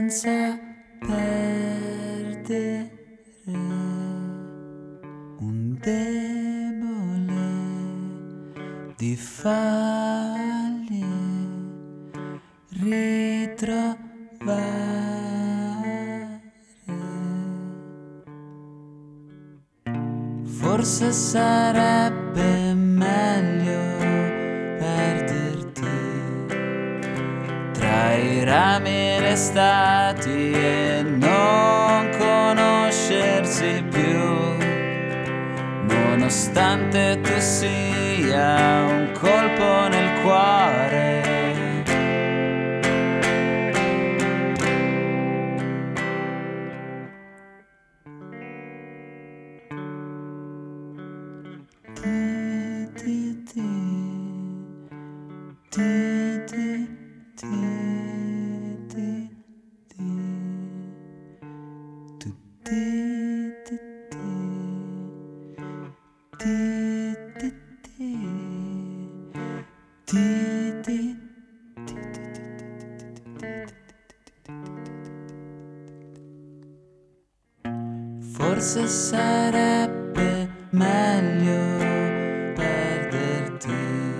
senza perdere un debole di farli ritrovare. Forse sarebbe meglio perderti tra i rami e le stati e non conoscersi più, nonostante tu sia un colpo nel cuore. Forse sarebbe meglio perderti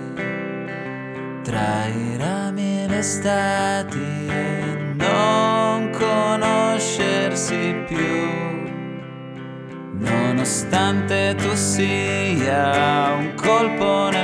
tra i rami e le stati e non conoscersi più, nonostante tu sia un colpo nel